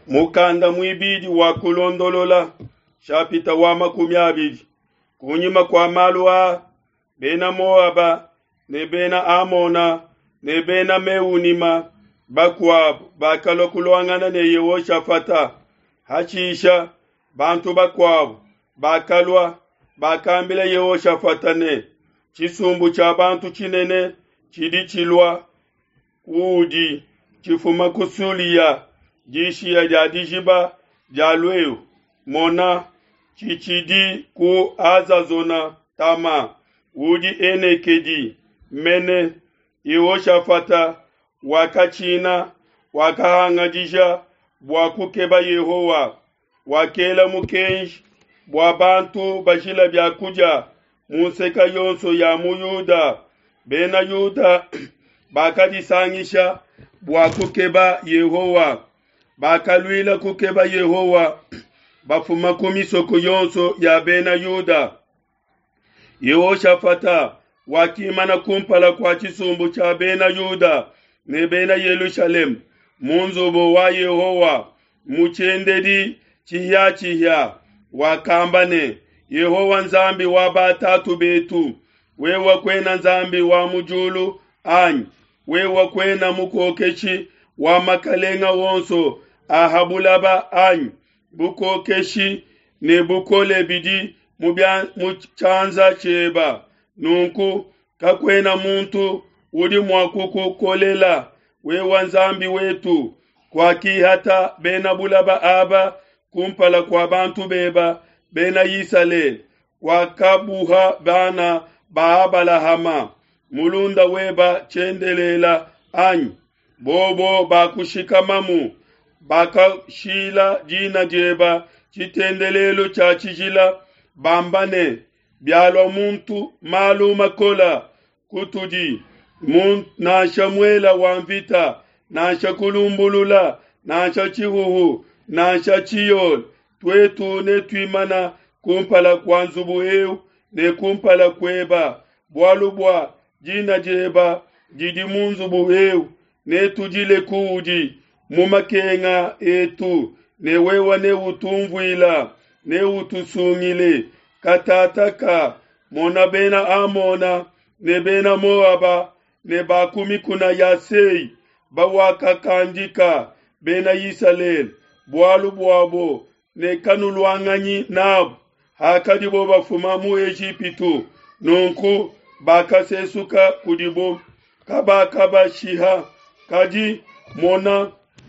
mukanda mwibidi wa kulondolola shapita wa makumi abiri kunyima kwa malwa bena Moaba ne bena Amona ne bena Meunima bakwabo bakalokulwangana ne Yehoshafata hachisha bantu bakwabo bakalwa bakambila Yehoshafata ne chisumbu cha bantu chinene chidi chilwa udi chifuma kusulia jishi ya jadijiba jalweo mona chichidi ku azazona tama udi enekedi mene Yehoshafata wakachina wakahangajisha bwakukeba Yehowa wakela mukenji bwa bantu bashila byakuja museka yonso ya muyuda bena yuda bakadisangisha bwakukeba Yehowa bakalwila kukeba Yehowa bafuma kumisoko yonso ya bena yuda. Yehoshafata wakimana kumpala kwa chisumbu cha bena yuda ne bena Yerusalem munzobo wa Yehowa muchendedi chiya wakambane Yehowa nzambi wa batatu betu wewa kwena nzambi wa mujulu anyi wewa kwena mukokeshi wa makalenga wonso ahabulaba anyi bukokeshi ne bukole bidi muchanza cheba nunku kakwena muntu udi mwakuku kolela wewa nzambi wetu kwa kihata bena bulaba aba kumpala kwa bantu beba bena Yisale kwa kabuha bana baabala hama mulunda weba chendelela anyi bobo bakushikamamu bakashila jina jeba chitendelelo cha chijila bambane byalwa muntu maluma kola kutudi nasha mwela wamvita nasha kulumbulula nasha chihuhu nasha chiyol twetu netwimana kumpala kwa nzubu eu ne kumpala kweba bwalubwa jina jeba jidi munzubu eu netujile kuuji mumakenga etu ne wewa ne utumvwila ne utusungile katataka mona bena Amona ne bena Moaba ne bakumi kuna yasei bawaka kanjika bena Yisrael bwalu bwabo ne kanulwanganyi nab hakadibo bafuma mu Ejipitu nonku bakasesuka kudibo kaba shiha kadi mona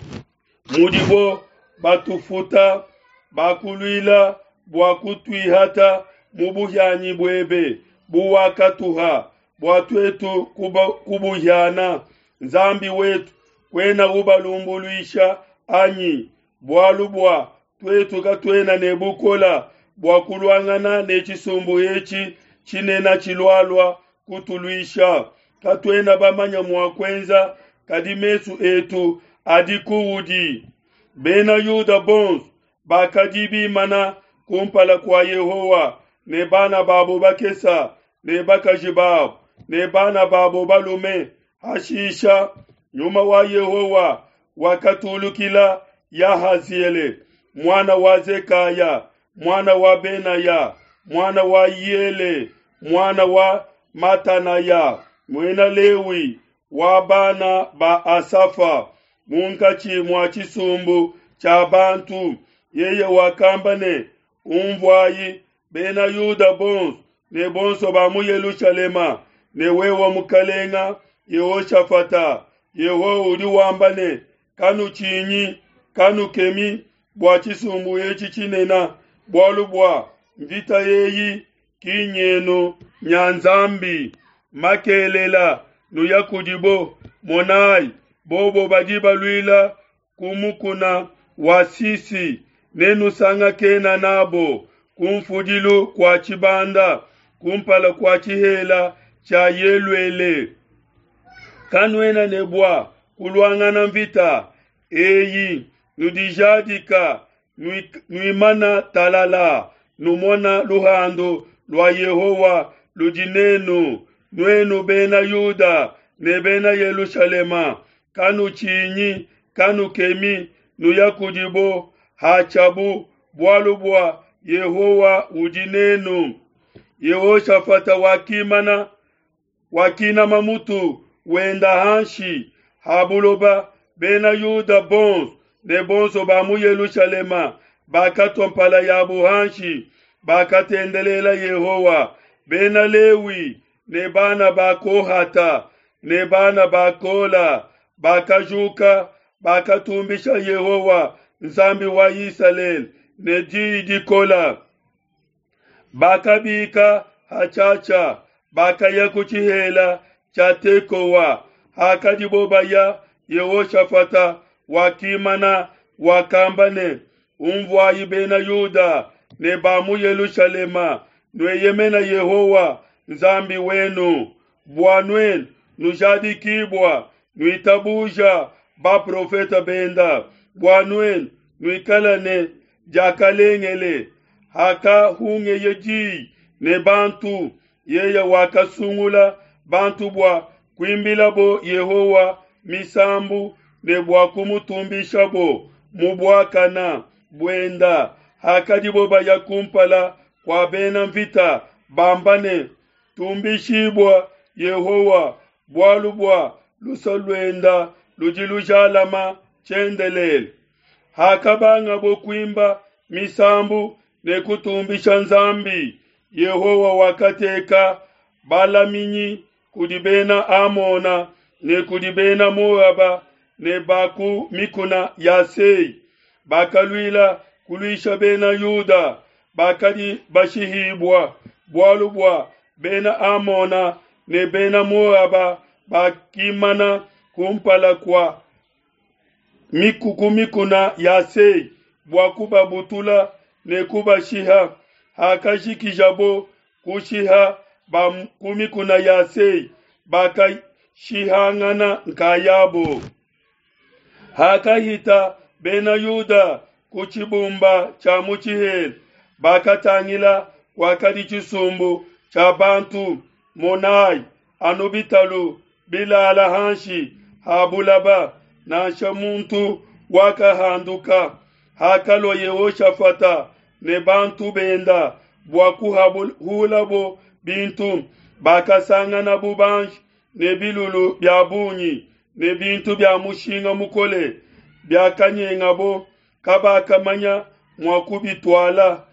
mudibo batufuta bakulwila bwakutwihata mubuhyanyi bwebe buwakatuha bwatwetu kubuhyana nzambi wetu kwena ubalumbuluisha anyi bwalubwa twetu katwena nebukola bwakulwangana nechisumbu echi chinena chilwalwa kutuluisha katwena bamanya mwakwenza kadimesu etu adikuudi bena yuda bons bakadibi mana kumpala kwa Yehowa ne bana babo bakesa ne bakajibab ne bana babo balume hashisha nyuma wa Yehowa wakatulukila Yahaziele mwana wa Zekaya mwana wa Benaya mwana wa Yele mwana wa Matanaya mwena Lewi wa bana ba Asafa munkachi mwa chisumbu cha bantu yeye wakambane umvwayi bena yuda bons ne bonso ba mu Yerusalema ne wewa mukalenga Yehoshafata yeho udi wambane kanu chinyi kanu kemi bwa chisumbu echi chinena bwalubwa mvita yeyi kinyeno nyanzambi makelela nuyakudibo monai bobo bajiba lwila kumukuna wasisi nenu sanga kena nabo kumfudilu kwa chibanda kumpala kwa chihela cha yelwele kanwena nebwa kulwangana mvita eyi nudijadika nuimana talala numona luhando lwa Yehowa lujinenu nwenu bena Yuda ne bena Yerusalema kanu chinyi kanu kemi nuyakudibo hachabu bwalubwa Yehowa udinenu. Yehoshafata wakina mamutu wenda hanshi habuloba bena Yuda bons ne bonso ba mu Yerusalema bakatompala yabu hanshi bakatendelela Yehowa bena Lewi ne bana bakohata ne bana bakola bakajuka bakatumbisha Yehowa nzambi wa Israel ne dikola bakabika hachacha bakaya kuchihela chatekowa hakadibobaya Yehoshafata wakimana wakambane umvwayi bena Yuda ne bamu Yerusalema nweyemena Yehowa nzambi wenu bwanwen nujadikibwa nuitabuja ba profeta benda bwanwen nuikalane jakalengele haka hunge yeji ne bantu yeye wakasungula bantu bwa kwimbila bo Yehowa misambu ne bwa kumutumbisha bo mubwakana bwenda hakadibo bayakumpala kwa bena mvita bambane tumbishibwa Yehowa bwalubwa lusolwenda lujilujalama chendelele hakabanga bo kwimba misambu ne kutumbisha nzambi Yehowa wakateka balaminyi kudibena Amona ne kudibena Moaba ne baku mikuna Yasei bakalwila kulisha bena Yuda bakadi bashihibwa bwalubwa bena Amona ne bena Moaba bakimana kumpala kwa mikuna Yasei bwakuba butula ne kuba shiha hakashikijabo kushiha kumikuna Yasei baka shihangana nkayabo hakahita bena Yuda kuchibumba cha muchihel bakatangila wakadi chisumbu cha bantu monai anubitalu bila alahanshi habulaba na shamuntu wakahanduka hakalo Yehoshafata ne bantu benda bwakuhabulabo bintu bakasangana bubanj ne bilulu byabunyi ne bintu bya mushinga mukole byakanyengabo kabakamanya mwakubitwala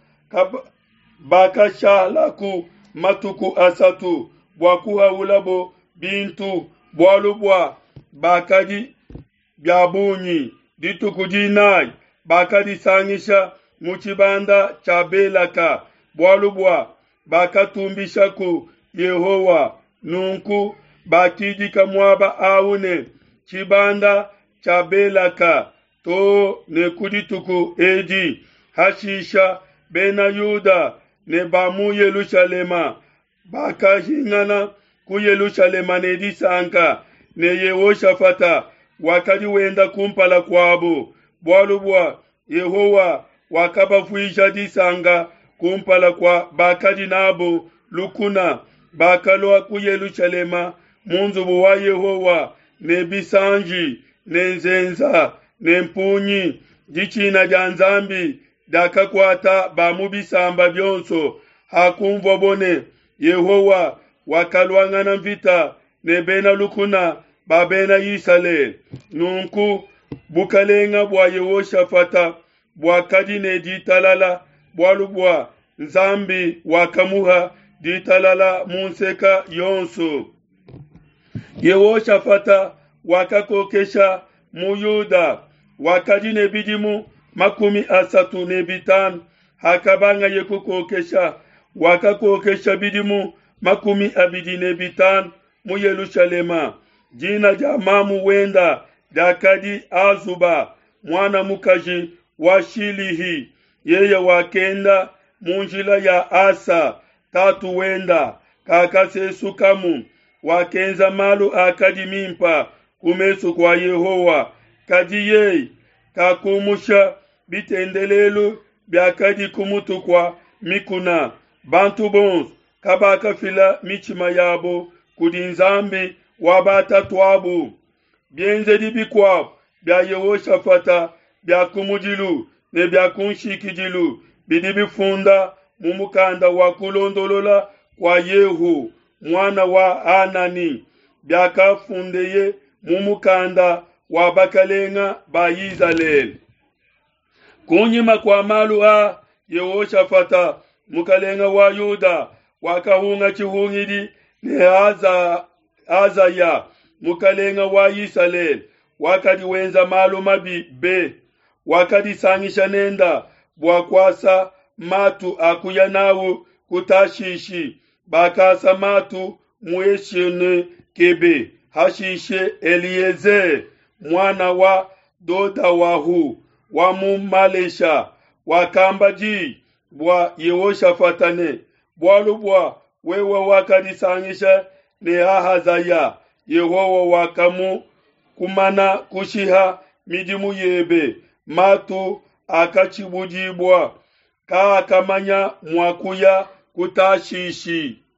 bakashalaku matuku asatu bwakuhabulabo bintu bwalubwa bakadi byabunyi dituku jinai bakadi sangisha muchibanda cha belaka bwalubwa bakatumbisha ku Yehowa nunku bakidika mwaba aune chibanda cha belaka to ne kudituku edi hashisha bena Yuda ne bamu Yerusalema bakahingana ku Yerusalema ne disanka ne Yehoshafata wakadi wenda kumpala kwabo bwalubwa Yehowa wakabafuisha disanga kumpala kwa bakadi nabo lukuna bakalwa ku Yerusalema munzubu wa Yehowa ne bisanji ne nzenza ne mpunyi jichina janzambi dakakwata bamubisamba byonso hakumvo bone Yehowa wakalwangana mvita ne bena lukuna babena Israel nunku bukalenga bwa Yehoshafata bwakadi ne ditalala bwalubwa nzambi wakamuha ditalala munseka yonso Yehoshafata wakakokesha mu Yuda wakadi ne bidimu 35 hakabanga yekukokesha wakakokesha bidimu 25 mu Yerusalema jina jamamu wenda dakadi Azuba mwana mukaji wa Shilihi yeye wakenda munjila ya Asa 3 wenda kakase sukamu wakenza malu akadimimpa kumesu kwa Yehowa kadiye kakumusha bitendelelu byakadi kumutu kwa mikuna bantu bons kabaka fila michima yabo kudinzambi wabata twabu bienze dibikwa bya Yehoshafata byakumudilu ne byakunshikidilu bidi bifunda mumukanda wa kulondolola kwa Yehu mwana wa Anani byakafundeye mumukanda wa bakalenga ba Israeli. Kunyima kwa malu a Yehoshafata mukalenga wa Yuda wakahunga chihungidi ne Azaya mukalenga wa Israeli wakadi wenza malu mabi be wakadi sangisha nenda bwakwasa matu akuya nawo kutashishi bakasa matu mueshene kebe hashishe Eliezer mwana wa Dodawahu wa mumalesha wakambaji bwa Yehoshafatane bwalubwa wewe wakadisangisha ne Ahazaya Yehowa wakamu kumana kushiha midimu yebe matu akachibujibwa ka akamanya mwakuya kutashishi.